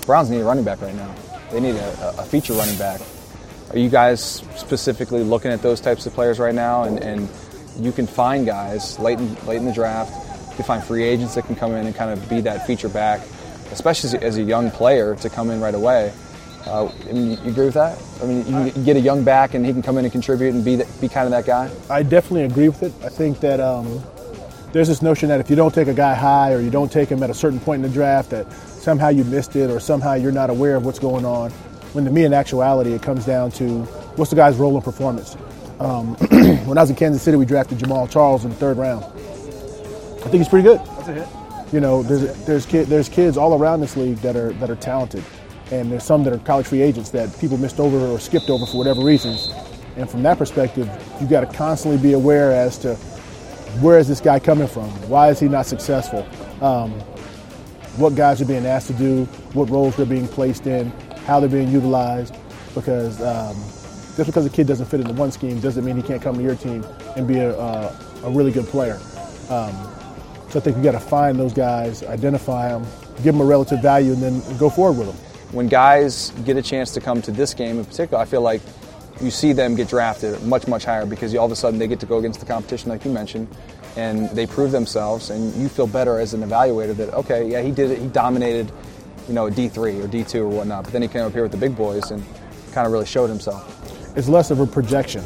Browns need a running back right now. They need a feature running back. Are you guys specifically looking at those types of players right now? And you can find guys late in the draft. You can find free agents that can come in and kind of be that feature back, especially as a young player to come in right away. I mean, you agree with that? I mean, you can get a young back and he can come in and contribute and be kind of that guy? I definitely agree with it. I think that there's this notion that if you don't take a guy high or you don't take him at a certain point in the draft that somehow you missed it or somehow you're not aware of what's going on. When to me, in actuality, it comes down to what's the guy's role in performance. When I was in Kansas City, we drafted Jamal Charles in the 3rd round. I think he's pretty good. That's a hit. You know, there's kids all around this league that are talented, and there's some that are college free agents that people missed over or skipped over for whatever reasons. And from that perspective, you got to constantly be aware as to where is this guy coming from? Why is he not successful? What guys are being asked to do? What roles they're being placed in? How they're being utilized? Because just because a kid doesn't fit into one scheme doesn't mean he can't come to your team and be a really good player. So I think we got to find those guys, identify them, give them a relative value, and then go forward with them. When guys get a chance to come to this game in particular, I feel like you see them get drafted much, much higher because all of a sudden they get to go against the competition like you mentioned, and they prove themselves, and you feel better as an evaluator that, okay, yeah, he did it, he dominated, you know, D3 or D2 or whatnot, but then he came up here with the big boys and kind of really showed himself. It's less of a projection.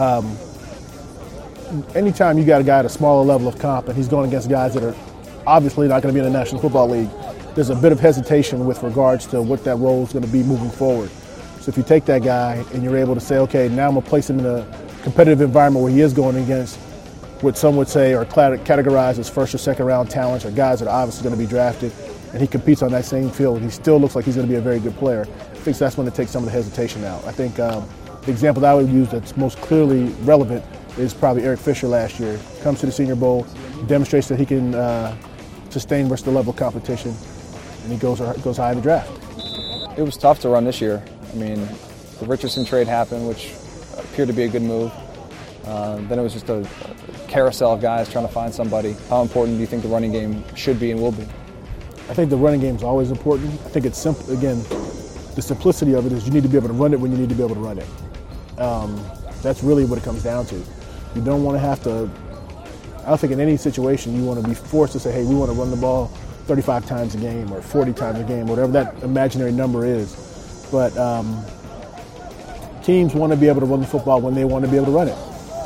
Anytime you got a guy at a smaller level of comp and he's going against guys that are obviously not going to be in the National Football League, there's a bit of hesitation with regards to what that role is going to be moving forward. So if you take that guy and you're able to say, okay, now I'm going to place him in a competitive environment where he is going against what some would say are categorized as 1st or 2nd round talents or guys that are obviously going to be drafted, and he competes on that same field, and he still looks like he's going to be a very good player, I think that's when it takes some of the hesitation out. I think the example that I would use that's most clearly relevant is probably Eric Fisher last year. Comes to the Senior Bowl, demonstrates that he can sustain versus the level of competition, and he goes high in the draft. It was tough to run this year. I mean, the Richardson trade happened, which appeared to be a good move. Then it was just a carousel of guys trying to find somebody. How important do you think the running game should be and will be? I think the running game is always important. I think it's simple. Again, the simplicity of it is you need to be able to run it when you need to be able to run it. That's really what it comes down to. You don't want to have to, I don't think in any situation you want to be forced to say, hey, we want to run the ball 35 times a game or 40 times a game, whatever that imaginary number is. But teams want to be able to run the football when they want to be able to run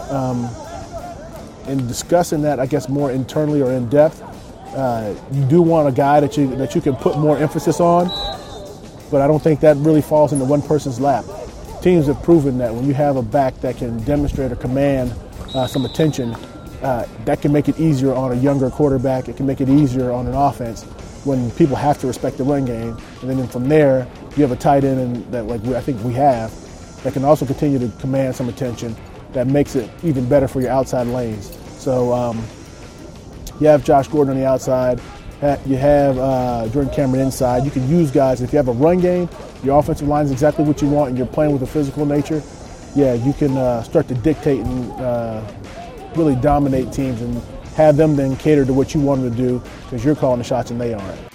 it. In discussing that, I guess, more internally or in depth, you do want a guy that you can put more emphasis on, but I don't think that really falls into one person's lap. Teams have proven that when you have a back that can demonstrate or command some attention, that can make it easier on a younger quarterback. It can make it easier on an offense when people have to respect the run game. And then from there, you have a tight end that I think we have that can also continue to command some attention that makes it even better for your outside lanes. So you have Josh Gordon on the outside. You have Jordan Cameron inside. You can use guys. If you have a run game, your offensive line is exactly what you want, and you're playing with a physical nature, yeah, you can start to dictate and really dominate teams and have them then cater to what you want them to do because you're calling the shots and they aren't.